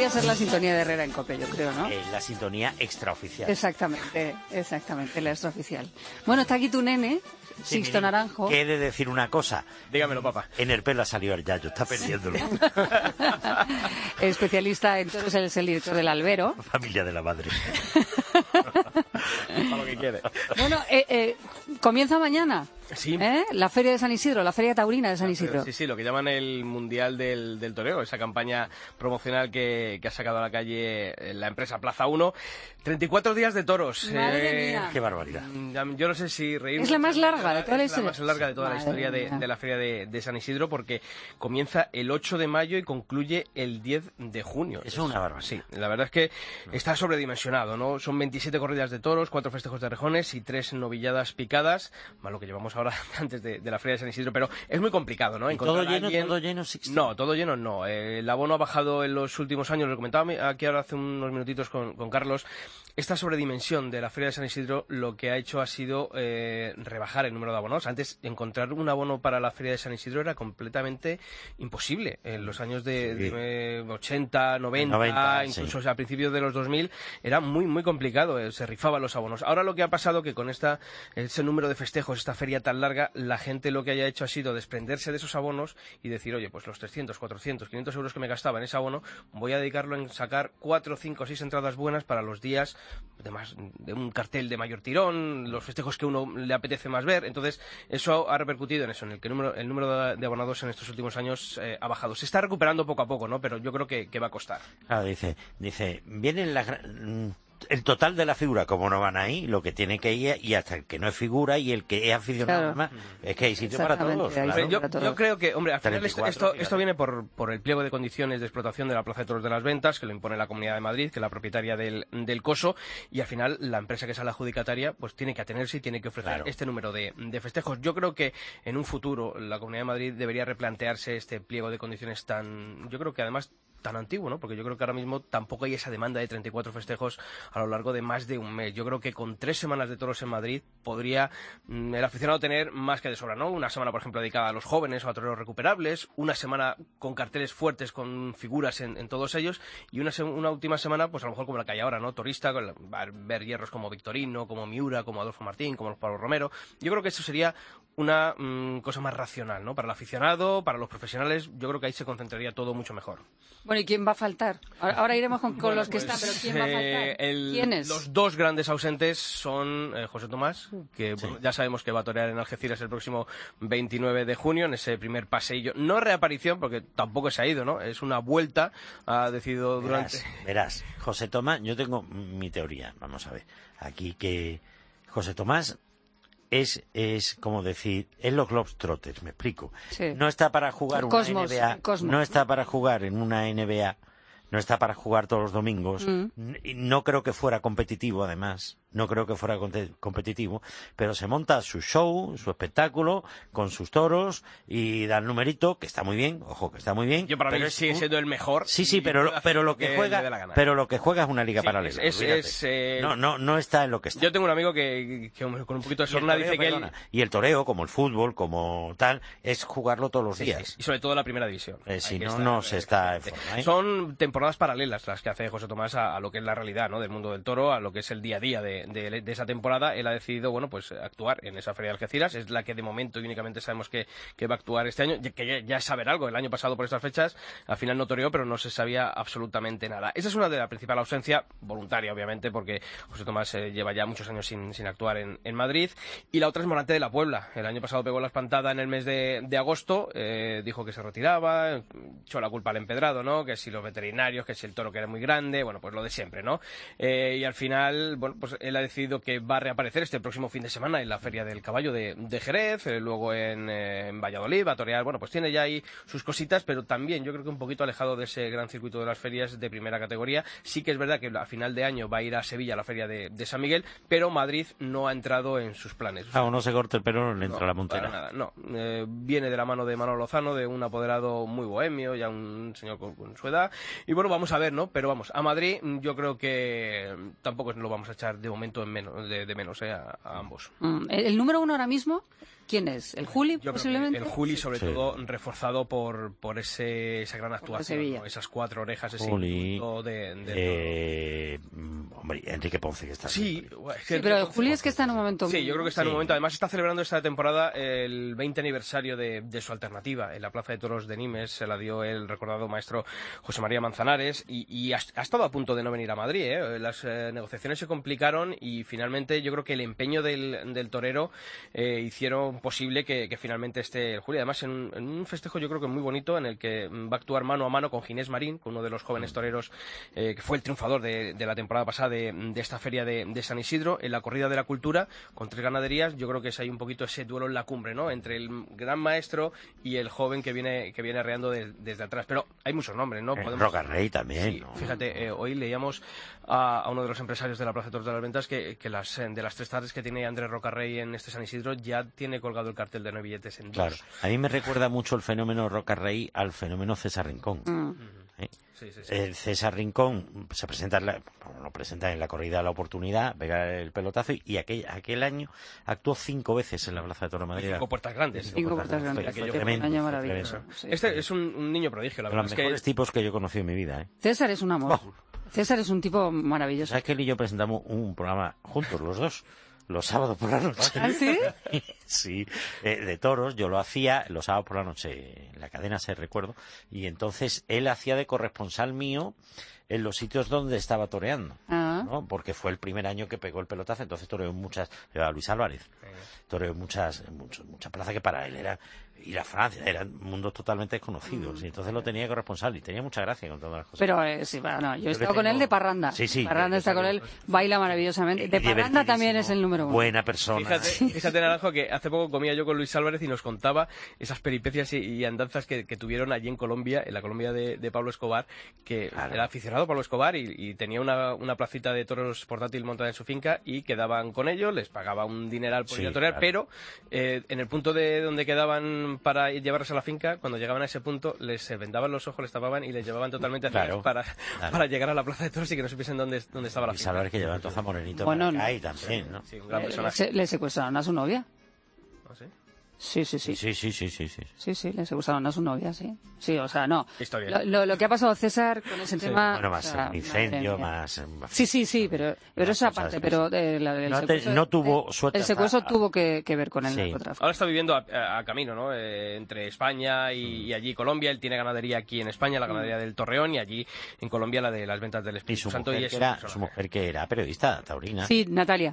debería ser la sintonía de Herrera en COPE, yo creo, ¿no? La sintonía extraoficial. Exactamente, la extraoficial. Bueno, está aquí tu nene, Sixto Naranjo. Que he de decir una cosa. Dígamelo, papá. En el pelo ha salido el Yayo, está perdiéndolo. Especialista en toros, es el director del Albero. Familia de la madre. Para lo que quiere. Bueno, comienza mañana. Sí. La Feria de San Isidro, la Feria Taurina de San Isidro. Sí, lo que llaman el Mundial del Toreo, esa campaña promocional que ha sacado a la calle la empresa Plaza 1. 34 días de toros. Madre mía. Qué barbaridad. Yo no sé si reírme. Es la más larga de toda la historia. Es la más larga de toda la historia de la Feria de San Isidro, porque comienza el 8 de mayo y concluye el 10 de junio. Es una barbaridad. Sí, la verdad es que está sobredimensionado, ¿no? Son 27 corridas de toros, 4 festejos de rejones y 3 novilladas picadas, más lo que llevamos ahora antes de la Feria de San Isidro, pero es muy complicado, ¿no? ¿Todo lleno, Sixto? No, todo lleno no. El abono ha bajado en los últimos años, lo comentaba aquí ahora hace unos minutitos con Carlos. Esta sobredimensión de la Feria de San Isidro lo que ha hecho ha sido rebajar el número de abonos. Antes, encontrar un abono para la Feria de San Isidro era completamente imposible. En los años de 80, 90, incluso a principios de los 2000, era muy, muy complicado. Se rifaban los abonos. Ahora lo que ha pasado que con ese número de festejos, esta feria tan larga, la gente lo que haya hecho ha sido desprenderse de esos abonos y decir, oye, pues los 300, 400, 500 euros que me gastaba en ese abono, voy a dedicarlo en sacar 4, 5, 6 entradas buenas para los días de un cartel de mayor tirón, los festejos que uno le apetece más ver. Entonces, eso ha repercutido en eso, en el que el número de abonados en estos últimos años ha bajado. Se está recuperando poco a poco, ¿no? Pero yo creo que va a costar. Claro, dice, vienen el total de la figura, como no van ahí, lo que tiene que ir, y hasta el que no es figura y el que es aficionado, además, es que hay sitio para todos. Claro. Yo creo que, hombre, al final 34, esto viene por el pliego de condiciones de explotación de la Plaza de Toros de las Ventas, que lo impone la Comunidad de Madrid, que es la propietaria del COSO, y al final la empresa que es la adjudicataria pues tiene que atenerse y tiene que ofrecer este número de festejos. Yo creo que en un futuro la Comunidad de Madrid debería replantearse este pliego de condiciones yo creo que además tan antiguo, ¿no? Porque yo creo que ahora mismo tampoco hay esa demanda de 34 festejos a lo largo de más de un mes. Yo creo que con 3 semanas de toros en Madrid podría el aficionado tener más que de sobra, ¿no? Una semana, por ejemplo, dedicada a los jóvenes o a toreros recuperables, una semana con carteles fuertes, con figuras en todos ellos, y una última semana, pues a lo mejor como la que hay ahora, ¿no? Torista, ver hierros como Victorino, como Miura, como Adolfo Martín, como los Pablo Romero. Yo creo que eso sería una cosa más racional, ¿no? Para el aficionado, para los profesionales, yo creo que ahí se concentraría todo mucho mejor. Bueno, ¿y quién va a faltar? Ahora iremos con los que están, pero ¿quién va a faltar? ¿Quiénes? Los dos grandes ausentes son José Tomás, que bueno, ya sabemos que va a torear en Algeciras el próximo 29 de junio, en ese primer paseillo. No reaparición, porque tampoco se ha ido, ¿no? Es una vuelta, ha decidido durante... Verás, José Tomás, yo tengo mi teoría, vamos a ver. Aquí que José Tomás es como decir, es los Globetrotters, me explico. Sí. No está para jugar una NBA, no está para jugar en una NBA, no está para jugar todos los domingos. No creo que fuera competitivo, además. No creo que fuera competitivo, pero se monta su show, su espectáculo, con sus toros y da el numerito, que está muy bien, ojo, que está muy bien. Yo para mí sigue siendo el mejor. Sí, pero lo que juega es una liga paralela. No está en lo que está. Yo tengo un amigo que con un poquito de sorna dice que y el toreo, como el fútbol, como tal, es jugarlo todos los días. Y sobre todo la primera división. Si no se está en forma, ¿eh? Son temporadas paralelas las que hace José Tomás a lo que es la realidad, ¿no? Del mundo del toro, a lo que es el día a día de esa temporada. Él ha decidido, bueno, pues actuar en esa Feria de Algeciras. Es la que de momento y únicamente sabemos que va a actuar este año, que ya es saber algo. El año pasado por estas fechas al final no toreó, pero no se sabía absolutamente nada. Esa es una de la principal ausencia, voluntaria obviamente, porque José Tomás lleva ya muchos años sin actuar en Madrid. Y la otra es Morante de la Puebla. El año pasado pegó la espantada en el mes de agosto, dijo que se retiraba, echó la culpa al empedrado, ¿no? Que si los veterinarios, que si el toro que era muy grande, bueno, pues lo de siempre, ¿no? Y al final, bueno, pues él ha decidido que va a reaparecer este próximo fin de semana en la Feria del Caballo de Jerez, luego en Valladolid, va a torear, bueno, pues tiene ya ahí sus cositas, pero también yo creo que un poquito alejado de ese gran circuito de las ferias de primera categoría. Sí que es verdad que a final de año va a ir a Sevilla a la Feria de San Miguel, pero Madrid no ha entrado en sus planes. O sea, no se corte el pelo, no le entra la montera. Para nada, no. Viene de la mano de Manolo Lozano, de un apoderado muy bohemio, ya un señor con su edad, y bueno, vamos a ver, ¿no? Pero vamos, a Madrid yo creo que tampoco lo vamos a echar de momento de menos a ambos. ¿El número uno ahora mismo? ¿Quién es? ¿El Juli, posiblemente? El Juli, sobre todo, reforzado por esa gran actuación, ¿no? Esas 4 orejas, ese impulso de hombre, Enrique Ponce, que está... Sí, pero el Juli es que está en un momento... Sí, yo creo que está en un momento. Además, está celebrando esta temporada el 20 aniversario de su alternativa. En la Plaza de Toros de Nimes se la dio el recordado maestro José María Manzanares y ha estado a punto de no venir a Madrid, ¿eh? Las negociaciones se complicaron y finalmente yo creo que el empeño del torero hicieron posible que finalmente esté el Juli. Además, en un festejo yo creo que muy bonito en el que va a actuar mano a mano con Ginés Marín, con uno de los jóvenes toreros que fue el triunfador de la temporada pasada de esta feria de San Isidro, en la corrida de la cultura, con 3 ganaderías. Yo creo que es ahí un poquito ese duelo en la cumbre, ¿no? Entre el gran maestro y el joven que viene arreando desde atrás. Pero hay muchos nombres, ¿no? Roca Rey también, sí, ¿no? Fíjate, hoy leíamos a uno de los empresarios de la Plaza de Toros de las Ventas que de las 3 tardes que tiene Andrés Rocarrey en este San Isidro ya tiene colgado el cartel de no hay billetes en 2. Claro, a mí me recuerda mucho el fenómeno Rocarrey al fenómeno César Rincón. Sí. César Rincón se presenta en la corrida de la oportunidad, pega el pelotazo y aquel año actuó 5 veces en la Plaza de Toros de Madrid. 5 puertas grandes. 5 puertas grandes. Fue un año maravilloso. Este es un niño prodigio, la verdad. De los mejores tipos que yo he conocido en mi vida. César es un amor. César es un tipo maravilloso. ¿Sabes que él y yo presentamos un programa juntos, los dos? Los sábados por la noche. ¿Ah, sí? Sí, de toros. Yo lo hacía los sábados por la noche en la cadena SER, recuerdo. Y entonces él hacía de corresponsal mío en los sitios donde estaba toreando, ¿no? Porque fue el primer año que pegó el pelotazo. Entonces toreó a Luis Álvarez. Toreó muchas plazas que para él era ir a Francia, eran mundos totalmente desconocidos. Y entonces lo tenía corresponsal y tenía mucha gracia con todas las cosas. Pero sí, bueno, yo he estado con él de parranda. Sí. Parranda está con él, baila maravillosamente. De parranda también es el número 1. Buena persona. Fíjate, Naranjo, que hace poco comía yo con Luis Álvarez y nos contaba esas peripecias y andanzas que tuvieron allí en Colombia, en la Colombia de Pablo Escobar, que era aficionado a Pablo Escobar y tenía una placita de toros portátil montada en su finca y quedaban con ellos, les pagaba un dineral por ir a torear, pero en el punto de donde quedaban para llevarlos a la finca, cuando llegaban a ese punto les vendaban los ojos, les tapaban y les llevaban totalmente hacia para llegar a la plaza de toros y que no supiesen dónde estaba la finca. Y saber que llevaba entonces a Morenito ahí también, ¿no? Sí, un gran personaje. Le secuestraron a su novia. ¿Ah, sí? Sí, le secuestraron a su novia, sí. Sí, o sea, no. Lo que ha pasado César con ese tema... Bueno, más un incendio, más... Sí, pero esa parte, pero no tuvo suerte. El secuestro tuvo que ver con el narcotráfico. Ahora está viviendo a camino, ¿no? Entre España y allí Colombia. Él tiene ganadería aquí en España, la ganadería del Torreón, y allí en Colombia la de las ventas del Espíritu Santo. Su mujer que era periodista, taurina. Sí, Natalia,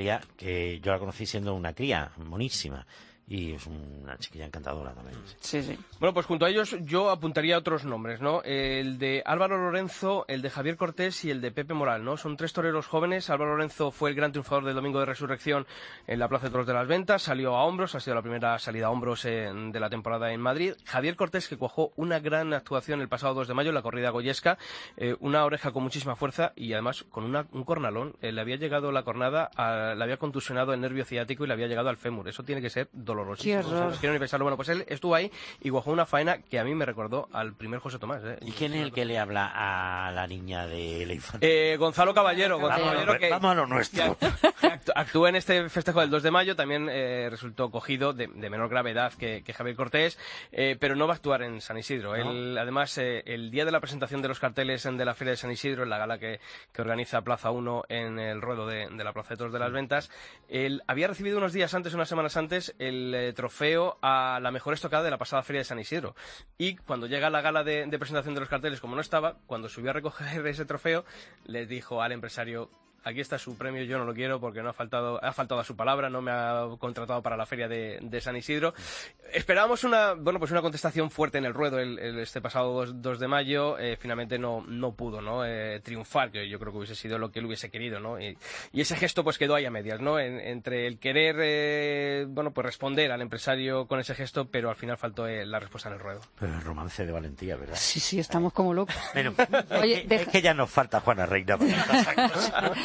que yo la conocí siendo una cría monísima. Y es una chiquilla encantadora también. Sí. Bueno, pues junto a ellos yo apuntaría otros nombres, ¿no? El de Álvaro Lorenzo, el de Javier Cortés y el de Pepe Moral, ¿no? Son 3 toreros jóvenes. Álvaro Lorenzo fue el gran triunfador del Domingo de Resurrección en la Plaza de Toros de las Ventas. Salió a hombros, ha sido la primera salida a hombros de la temporada en Madrid. Javier Cortés, que cuajó una gran actuación el pasado 2 de mayo en la corrida goyesca. Una oreja con muchísima fuerza y además con un cornalón. Le había llegado la cornada, le había contusionado el nervio ciático y le había llegado al fémur. Eso tiene que ser doloroso. Qué horror. No quiero ni pensarlo. Bueno, pues él estuvo ahí y guajó una faena que a mí me recordó al primer José Tomás. ¿Y quién es el que le habla a la niña de la infancia? Gonzalo Caballero. Vamos a lo nuestro. Actuó en este festejo del 2 de mayo, también resultó cogido de menor gravedad que Javier Cortés, pero no va a actuar en San Isidro. ¿No? Él, además, el día de la presentación de los carteles de la Feria de San Isidro, en la gala que organiza Plaza 1 en el ruedo de la Plaza de Toros de las Ventas, él había recibido unas semanas antes, el trofeo a la mejor estocada de la pasada Feria de San Isidro. Y cuando llega la gala de presentación de los carteles, como no estaba, cuando subió a recoger ese trofeo, les dijo al empresario: aquí está su premio, yo no lo quiero porque ha faltado a su palabra, no me ha contratado para la feria de San Isidro. Esperábamos una contestación fuerte en el ruedo este pasado 2 de mayo, finalmente no pudo, ¿no? Triunfar, que yo creo que hubiese sido lo que él hubiese querido, ¿no? Y ese gesto pues quedó ahí a medias, ¿no? Entre el querer, pues responder al empresario con ese gesto, pero al final faltó la respuesta en el ruedo. Pero el romance de valentía, ¿verdad? Sí, estamos como locos. Pero, Oye, es que ya nos falta Juana Reina para estas cosas.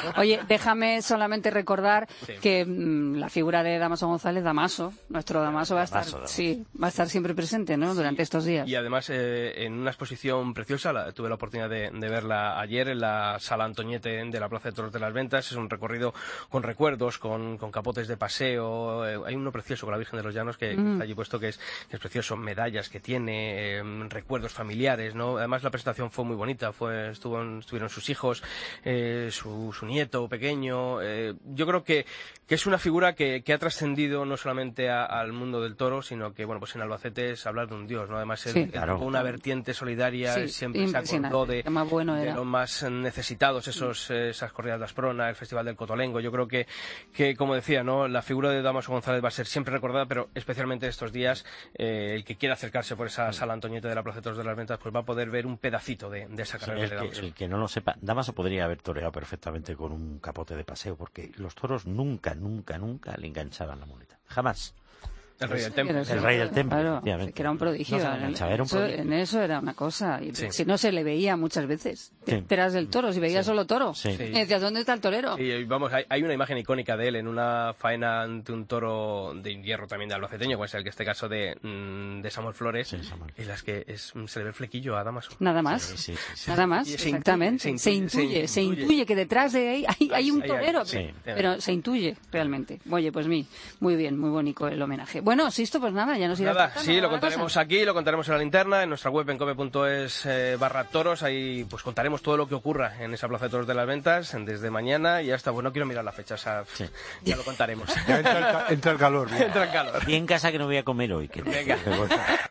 Oye, déjame solamente recordar que la figura de Dámaso González, nuestro Dámaso va a estar siempre presente, ¿no? Durante estos días. Y además en una exposición preciosa, tuve la oportunidad de verla ayer en la Sala Antoñete de la Plaza de Toros de las Ventas. Es un recorrido con recuerdos, con capotes de paseo. Hay uno precioso con la Virgen de los Llanos que está allí puesto, que es precioso, medallas que tiene, recuerdos familiares, ¿no? Además la presentación fue muy bonita, estuvieron sus hijos, su nieto pequeño. Yo creo que es una figura que ha trascendido no solamente al mundo del toro, sino que, bueno, pues en Albacete es hablar de un dios, ¿no? Además una vertiente solidaria, siempre se acordó de los más necesitados, esas corridas de Asprona, el Festival del Cotolengo. Yo creo que como decía, ¿no? La figura de Dámaso González va a ser siempre recordada, pero especialmente estos días, el que quiera acercarse por esa Sala Antoñete de la Plaza de Toros de las Ventas, pues va a poder ver un pedacito de esa carrera de Dámaso. El que no lo sepa, Dámaso podría haber toreado perfectamente con un capote de paseo, porque los toros nunca le enganchaban la muleta. Jamás. El rey del templo. El rey del templo, claro, que era un prodigio. En eso era una cosa. Y si no se le veía muchas veces. Te enteras del toro, si veías solo toro. Y decías, ¿dónde está el torero? Y vamos, hay una imagen icónica de él en una faena ante un toro de hierro también de albaceteño, como es el que este caso de Samuel Flores, en las que se le ve el flequillo a Dámaso. Nada más. Nada más, exactamente. Se intuye que detrás de ahí hay un torero. Pero se intuye realmente. Oye, pues muy bien, muy bonito el homenaje. Bueno, Sisto, pues nada, ya nos irá. Sí, lo contaremos aquí, lo contaremos en la linterna, en nuestra web en cope.es/toros. Ahí pues contaremos todo lo que ocurra en esa Plaza de Toros de las Ventas desde mañana y hasta, pues no quiero mirar la fecha, ya lo contaremos. Ya entra el calor. Y en casa que no voy a comer hoy. Venga.